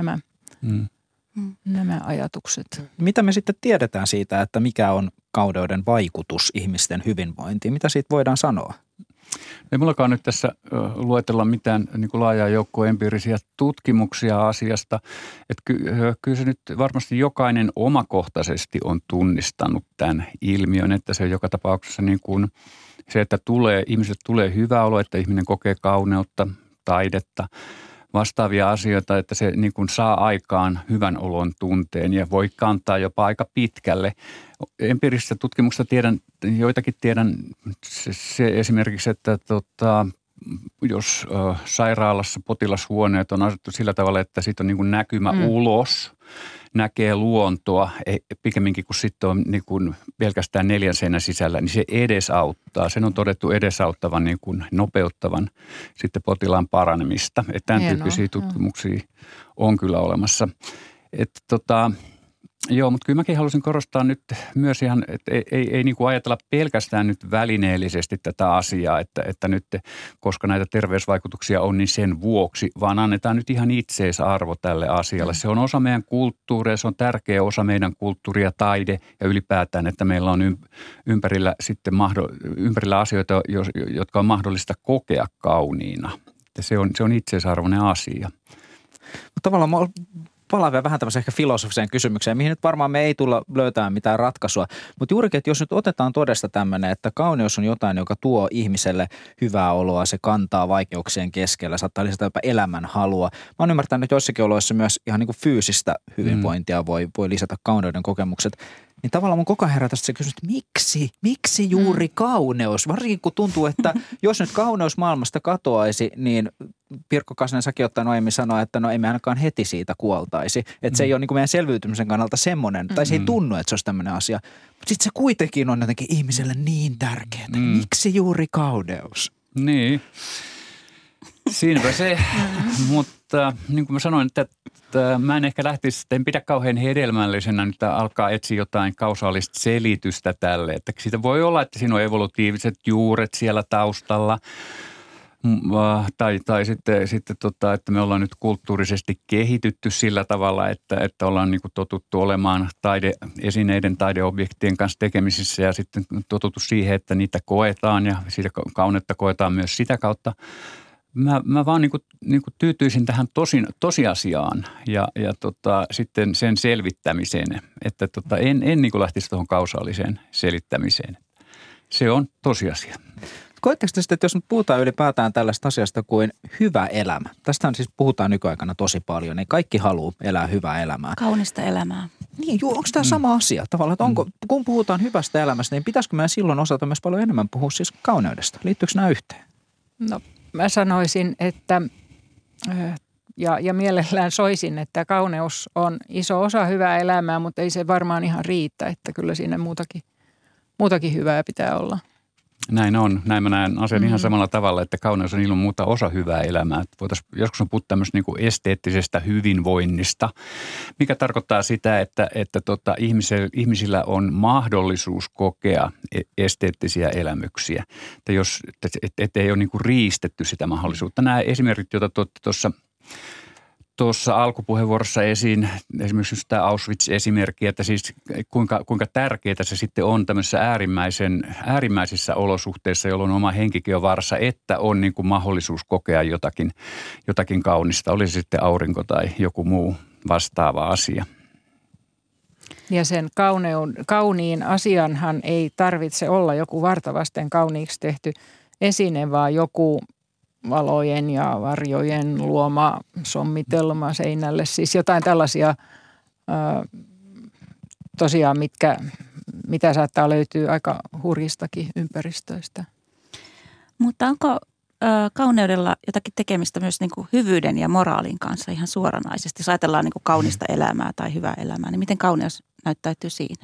nämä ajatukset. Mitä me sitten tiedetään siitä, että mikä on kauneuden vaikutus ihmisten hyvinvointiin? Mitä siitä voidaan sanoa? Ei mullakaan nyt tässä luetella mitään niin kuin laajaa joukkoa empiirisiä tutkimuksia asiasta. Että kyllä se nyt varmasti jokainen omakohtaisesti on tunnistanut tämän ilmiön, että se joka tapauksessa niin kuin se, että ihmisille tulee hyvä olo, että ihminen kokee kauneutta, taidetta, vastaavia asioita, että se niin kuin saa aikaan hyvän olon tunteen ja voi kantaa jopa aika pitkälle. Empiirisistä tutkimuksista joitakin tiedän se esimerkiksi, että jos sairaalassa potilashuoneet on asettu sillä tavalla, että siitä on niin kuin näkymä ulos, näkee luontoa, pikemminkin kuin sitten on niin kuin pelkästään 4 seinän sisällä, niin se edesauttaa. Sen on todettu edesauttavan, niin kuin nopeuttavan sitten potilaan paranemista. Että tämän tyyppisiä tutkimuksia on kyllä olemassa. Joo, mutta kyllä mäkin halusin korostaa nyt myös ihan, että ei niin kuin ajatella pelkästään nyt välineellisesti tätä asiaa, että nyt koska näitä terveysvaikutuksia on, niin sen vuoksi, vaan annetaan nyt ihan itseisarvo tälle asialle. Se on osa meidän kulttuuria, se on tärkeä osa meidän kulttuuria, taide ja ylipäätään, että meillä on ympärillä asioita, jotka on mahdollista kokea kauniina. Että se on itseisarvoinen asia. Tavallaan palaan vielä vähän tämmöiseen ehkä filosofiseen kysymykseen, mihin nyt varmaan me ei tulla löytämään mitään ratkaisua. Mutta juurikin, että jos nyt otetaan todesta tämmöinen, että kauneus on jotain, joka tuo ihmiselle hyvää oloa, se kantaa vaikeuksien keskellä, saattaa lisätä jopa elämänhalua. Mä oon ymmärtänyt, että joissakin oloissa myös ihan niin kuin fyysistä hyvinvointia voi lisätä kauneuden kokemukset. Niin tavallaan mun koko ajan herää tästä se kysymys, että miksi juuri kauneus? Varsinkin kun tuntuu, että jos nyt kauneus maailmasta katoaisi, niin Pirkko Kasinen, säkin ottaen aiemmin sanoa, että no ei me ainakaan heti siitä kuoltaisi. Että se ei ole niin kuin meidän selviytymisen kannalta semmoinen, tai se ei tunnu, että se olisi tämmöinen asia. Mutta sitten se kuitenkin on jotenkin ihmiselle niin tärkeää. Miksi juuri kauneus? Niin, siinäpä se, mutta niin kuin mä sanoin, että mä en ehkä en pidä kauhean hedelmällisenä nyt alkaa etsiä jotain kausaalista selitystä tälle. Että siitä voi olla, että siinä on evolutiiviset juuret siellä taustalla. Tai sitten että me ollaan nyt kulttuurisesti kehitytty sillä tavalla, että ollaan niin kuin totuttu olemaan taideesineiden, taideobjektien kanssa tekemisissä ja sitten totuttu siihen, että niitä koetaan ja siitä kaunetta koetaan myös sitä kautta. Mä vaan niin kuin tyytyisin tähän tosiasiaan ja sitten sen selvittämiseen, että en niin kuin lähtisi tuohon kausaaliseen selittämiseen. Se on tosiasia. Koetteko te sitten, että jos nyt puhutaan ylipäätään tällaista asiasta kuin hyvä elämä? Tästähän siis puhutaan nykyaikana tosi paljon, niin kaikki haluaa elää hyvää elämää. Kaunista elämää. Niin, onko tämä sama asia tavallaan, että kun puhutaan hyvästä elämästä, niin pitäisikö meidän silloin osata myös paljon enemmän puhua siis kauneudesta? Liittyykö nämä yhteen? No mä sanoisin, että ja mielellään soisin, että kauneus on iso osa hyvää elämää, mutta ei se varmaan ihan riitä, että kyllä siinä muutakin hyvää pitää olla. Näin on. Näin mä näen asian ihan samalla tavalla, että kauneus on ilman muuta osa hyvää elämää. Joskus on puhuttu tämmöistä niin kuin esteettisestä hyvinvoinnista, mikä tarkoittaa sitä, että ihmisillä on mahdollisuus kokea esteettisiä elämyksiä. Että ei ole niin kuin riistetty sitä mahdollisuutta. Nämä esimerkit, joita tuotte tuossa alkupuheenvuorossa esiin, esimerkiksi just tämä Auschwitz-esimerkki, että siis kuinka tärkeää se sitten on tämmöisissä äärimmäisissä olosuhteissa, jolloin oma henkikin on vaarassa, että on niin kuin mahdollisuus kokea jotakin kaunista, oli se sitten aurinko tai joku muu vastaava asia. Ja sen kauniin asianhan ei tarvitse olla joku vartavasten kauniiksi tehty esine, vaan joku valojen ja varjojen luoma sommitelma seinälle. Siis jotain tällaisia tosiaan, mitä saattaa löytyä aika hurjistakin ympäristöistä. Mutta onko kauneudella jotakin tekemistä myös niin kuin hyvyyden ja moraalin kanssa ihan suoranaisesti? Jos ajatellaan niin kuin kaunista elämää tai hyvää elämää, niin miten kauneus näyttäytyy siinä?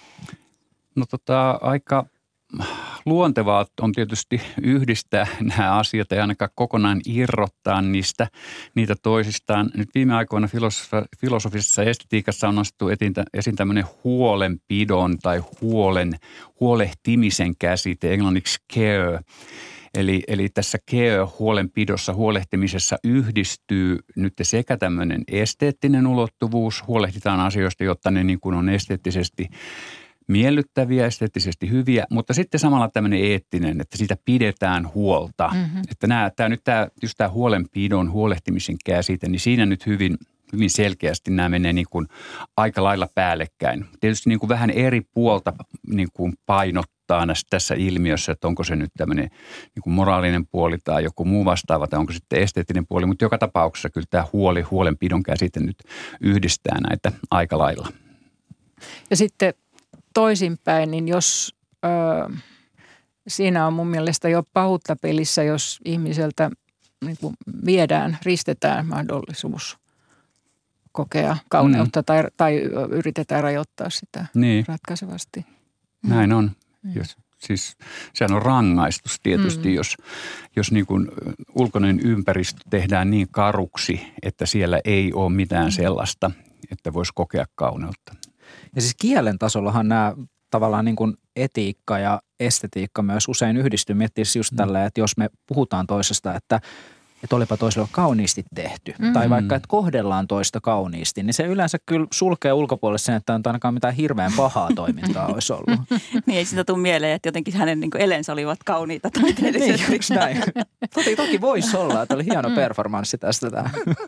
No aika luontevaa on tietysti yhdistää nämä asiat ja ainakaan kokonaan irrottaa niitä toisistaan. Nyt viime aikoina filosofisessa estetiikassa on nostettu esiin tämmöinen huolenpidon tai huolehtimisen käsite, englanniksi care. Eli tässä care-huolenpidossa, huolehtimisessa yhdistyy nyt sekä tämmöinen esteettinen ulottuvuus, huolehditaan asioista, jotta ne niin kuin on esteettisesti miellyttäviä, esteettisesti hyviä, mutta sitten samalla tämmöinen eettinen, että siitä pidetään huolta. Mm-hmm. Että tämä huolenpidon, huolehtimisen käsite, niin siinä nyt hyvin selkeästi nämä menee niin kuin aika lailla päällekkäin. Tietysti niin kuin vähän eri puolta niin kuin painottaa tässä ilmiössä, että onko se nyt tämmöinen niin kuin moraalinen puoli tai joku muu vastaava tai onko sitten esteettinen puoli, mutta joka tapauksessa kyllä tämä huolenpidon käsite nyt yhdistää näitä aika lailla. Ja sitten toisinpäin, niin jos siinä on mun mielestä jo pahuutta pelissä, jos ihmiseltä niin kuin ristetään mahdollisuus kokea kauneutta tai yritetään rajoittaa sitä ratkaisevasti. Näin on. Siis sehän on rangaistus tietysti, jos niin kuin ulkoinen ympäristö tehdään niin karuksi, että siellä ei ole mitään sellaista, että voisi kokea kauneutta. Ja siis kielen tasollahan nämä tavallaan niin kuin etiikka ja estetiikka myös usein yhdistyy. Miettii just tälleen, että jos me puhutaan toisesta, että olipa toisella kauniisti tehty. Tai vaikka, että kohdellaan toista kauniisti, niin se yleensä kyllä sulkee ulkopuolelle sen, että on ainakaan mitään hirveän pahaa toimintaa olisi ollut. Niin ei sitä tule mieleen, että jotenkin hänen niin kuin elensä olivat kauniita taiteellisesti. Niin, just näin. Toki voisi olla, että oli hieno performanssi tästä.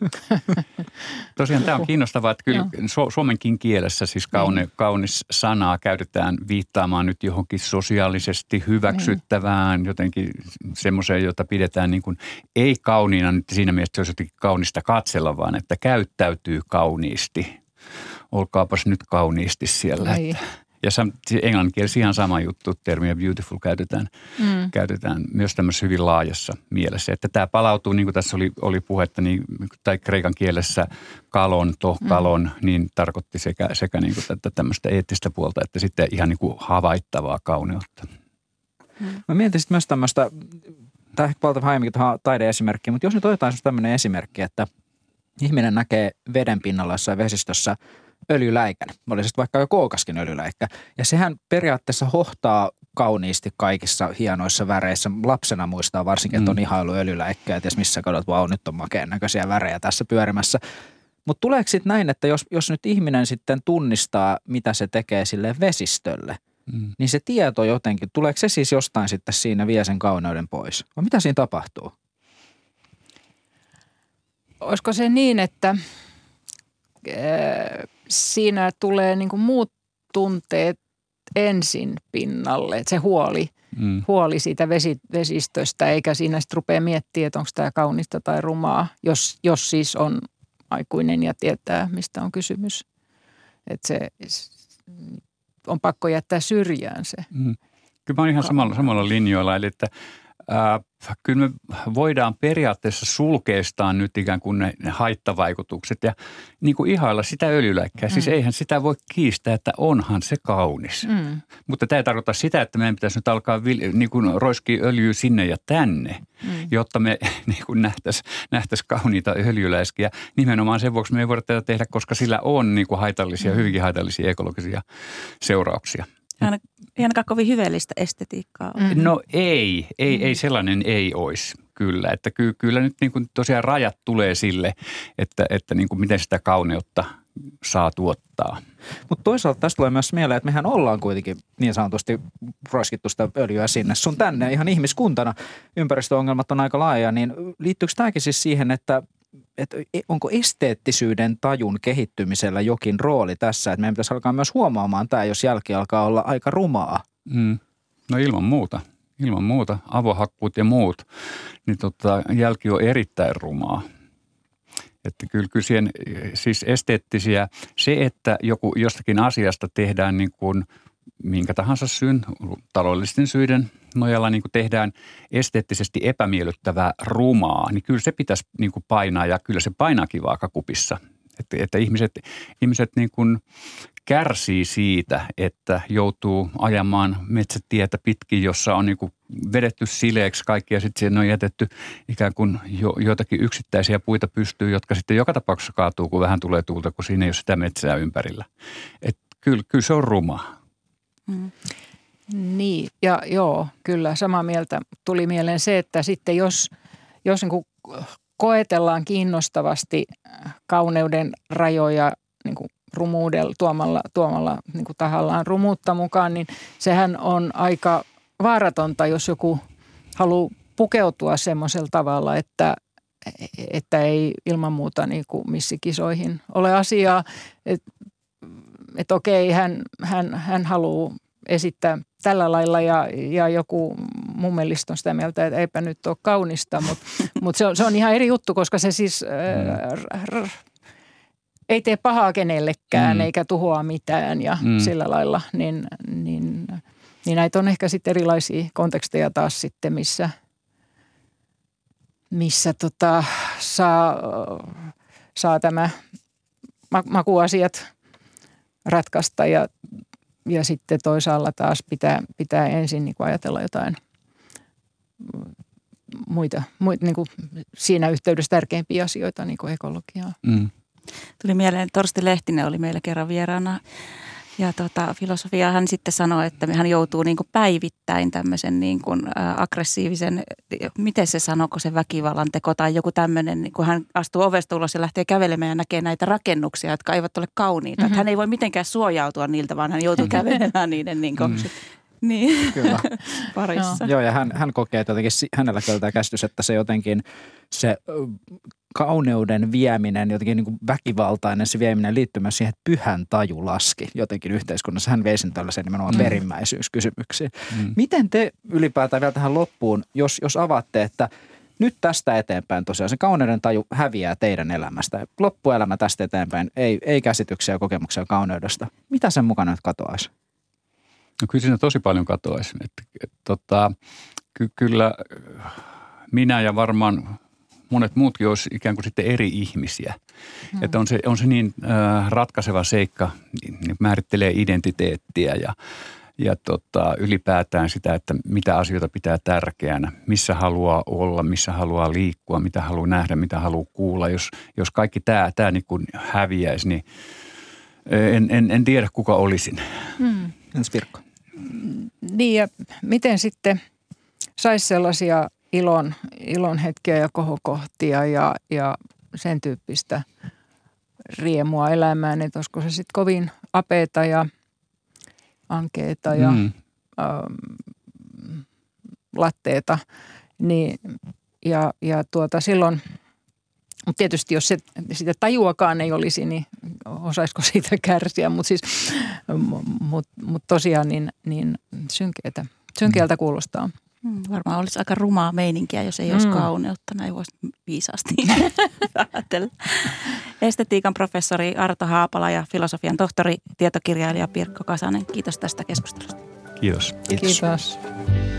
Tosiaan tämä on kiinnostavaa, että kyllä suomenkin kielessä siis kaunis sanaa käytetään viittaamaan nyt johonkin sosiaalisesti hyväksyttävään, jotenkin semmoiseen, jota pidetään niin kuin ei kauniina nyt siinä mielessä se olisi jotenkin kaunista katsella, vaan että käyttäytyy kauniisti. Olkaapas nyt kauniisti siellä. Ja englanninkielessä ihan sama juttu, termiä beautiful käytetään myös tämmöisessä hyvin laajassa mielessä. Että tämä palautuu, niin kuin tässä oli puhetta, niin, tai kreikan kielessä kalon, niin tarkoitti sekä niin kuin tämmöistä eettistä puolta, että sitten ihan niin kuin havaittavaa kauneutta. Mä mietin sitten myös tämmöistä, tämä ehkä paljon aiemminkin tuohon taideesimerkkiä, mutta jos nyt otetaan tämmöinen esimerkki, että ihminen näkee veden pinnalla jossain vesistössä öljyläikän, oli se vaikka jo kookaskin öljyläikkä, ja sehän periaatteessa hohtaa kauniisti kaikissa hienoissa väreissä. Lapsena muistaa varsinkin, että on ihailu öljyläikkä, että jos missä katsot, vau, nyt on makeen näköisiä värejä tässä pyörimässä. Mutta tuleeko sitten näin, että jos nyt ihminen sitten tunnistaa, mitä se tekee sille vesistölle, niin se tieto jotenkin, tuleeko se siis jostain sitten siinä vie sen kauneuden pois? Vai mitä siinä tapahtuu? Olisiko se niin, että siinä tulee niin kuin muut tunteet ensin pinnalle, että se huoli siitä vesistöstä, eikä siinä sitten rupea miettimään, että onko tämä kaunista tai rumaa, jos siis on aikuinen ja tietää, mistä on kysymys. Että se on pakko jättää syrjään se. Kyllä mä oon ihan samalla linjoilla, eli että kyllä me voidaan periaatteessa sulkeistaan nyt ikään kuin ne haittavaikutukset ja niin kuin ihailla sitä öljyläikkää. Siis eihän sitä voi kiistää, että onhan se kaunis. Mutta tämä ei tarkoita sitä, että meidän pitäisi nyt alkaa niin kuin roiskia öljyä sinne ja tänne, jotta me niin kuin nähtäisiin kauniita öljyläiskiä. Nimenomaan sen vuoksi me ei voida tätä tehdä, koska sillä on niin kuin haitallisia, hyvinkin haitallisia ekologisia seurauksia. Ei ainakaan kovin hyveellistä estetiikkaa ole. No ei sellainen ei olisi kyllä. Että kyllä nyt niin kuin tosiaan rajat tulee sille, että niin kuin miten sitä kauneutta saa tuottaa. Mutta toisaalta tästä tulee myös mieleen, että mehän ollaan kuitenkin niin sanotusti roiskittu sitä öljyä sinne sun tänne ihan ihmiskuntana. Ympäristöongelmat on aika laaja, niin liittyykö tämäkin siis siihen, että onko esteettisyyden tajun kehittymisellä jokin rooli tässä, että meidän pitäisi alkaa myös huomaamaan tämä, jos jälki alkaa olla aika rumaa? No ilman muuta, avohakkuut ja muut, niin jälki on erittäin rumaa. Että kyllä siihen, siis esteettisiä, se, että jostakin asiasta tehdään niin kuin minkä tahansa syyn, taloudellisten syiden nojalla niin kuin tehdään esteettisesti epämiellyttävää rumaa, niin kyllä se pitäisi niin kuin painaa ja kyllä se painaakin vaakakupissa. Että ihmiset niin kuin kärsii siitä, että joutuu ajamaan metsätietä pitkin, jossa on niin kuin vedetty sileeksi kaikki ja sitten siihen on jätetty ikään kuin joitakin yksittäisiä puita pystyyn, jotka sitten joka tapauksessa kaatuu, kun vähän tulee tuulta, kun siinä ei ole sitä metsää ympärillä. Että kyllä se on rumaa. Niin, ja joo, kyllä samaa mieltä. Tuli mieleen se, että sitten jos niin kuin koetellaan kiinnostavasti kauneuden rajoja niin kuin rumuudella, tuomalla niin kuin tahallaan rumuutta mukaan, niin sehän on aika vaaratonta, jos joku haluaa pukeutua semmoisella tavalla, että ei ilman muuta niin kuin missikisoihin ole asiaa. Että okei, hän haluaa esittää tällä lailla ja joku mun mielestä on sitä mieltä, että eipä nyt ole kaunista, mutta se on ihan eri juttu, koska se siis ei tee pahaa kenellekään eikä tuhoa mitään ja sillä lailla, niin näitä on ehkä sitten erilaisia konteksteja taas sitten, missä saa tämä makuasiat ratkaista ja sitten toisaalla taas pitää ensin niin kuin ajatella jotain muita niin kuin siinä yhteydessä tärkeimpiä asioita, niin kuin ekologiaa. Tuli mieleen, Torsti Lehtinen oli meillä kerran vieraana ja filosofia hän sitten sanoi, että hän joutuu niin kuin päivittäin tämmöisen niin kuin aggressiivisen, miten se sanoo, se väkivallan teko tai joku tämmöinen, niin kun hän astuu ovesta ulos ja lähtee kävelemään ja näkee näitä rakennuksia, jotka eivät ole kauniita. Että hän ei voi mitenkään suojautua niiltä, vaan hän joutuu kävelemään niiden niin kuin, niin. Kyllä. parissa. Joo, ja hän kokee, että jotenkin hänellä kyllä tämä käsitys, että se jotenkin se kauneuden vieminen, jotenkin niin kuin väkivaltainen se vieminen liittyy myös siihen, että pyhän taju laski jotenkin yhteiskunnassa. Hän vei sen tällaisen nimenomaan perimmäisyyskysymyksiin. Miten te ylipäätään vielä tähän loppuun, jos avaatte, että nyt tästä eteenpäin tosiaan se kauneuden taju häviää teidän elämästä. Loppuelämä tästä eteenpäin, ei käsityksiä ja kokemuksia kauneudesta. Mitä sen mukana nyt katoaisi? No kyllä siinä tosi paljon katoaisi. Kyllä minä ja varmaan monet muutkin olisi ikään kuin sitten eri ihmisiä. Että on se niin ratkaiseva seikka, niin määrittelee identiteettiä ja ylipäätään sitä, että mitä asioita pitää tärkeänä, missä haluaa olla, missä haluaa liikkua, mitä haluaa nähdä, mitä haluaa kuulla. Jos kaikki tämä niin kuin häviäisi, niin en tiedä kuka olisin. Entäs Pirkko? Niin ja miten sitten saisi sellaisia ilon hetkiä ja kohokohtia ja sen tyyppistä riemua elämään, että olisiko se sitten kovin apeeta ja ankeeta ja latteeta, niin ja silloin, mutta tietysti jos sitä tajuakaan ei olisi, niin osaisiko siitä kärsiä, mutta siis, tosiaan niin synkeältä kuulostaa. Varmaan olisi aika rumaa meininkiä, jos ei olisi kauneutta. Näin voisi viisaasti ajatella. Estetiikan professori Arto Haapala ja filosofian tohtori, tietokirjailija Pirkko Kasanen. Kiitos tästä keskustelusta. Kiitos. Kiitos.